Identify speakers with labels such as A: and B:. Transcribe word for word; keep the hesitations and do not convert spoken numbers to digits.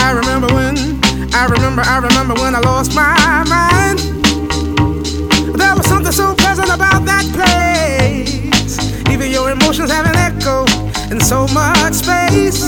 A: I remember when, I remember, I remember when I lost my mind. There was something so pleasant about that place. Even your emotions have an echo in so much space.